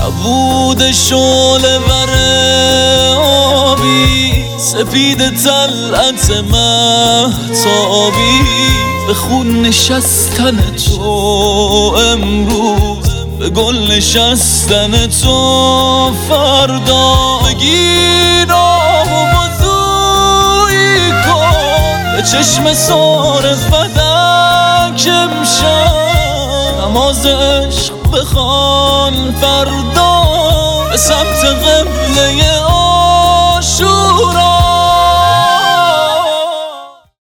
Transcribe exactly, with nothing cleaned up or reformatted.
نبود شعله ور آبی، سپید طلعت مهتابی، به خون نشستن تو امروز، به گل نشستن تو فردا. بگیر آب و بازویی کن به چشم سار فدک امشب، نماز عشق بخوان فردا به سمت قبله عاشورا.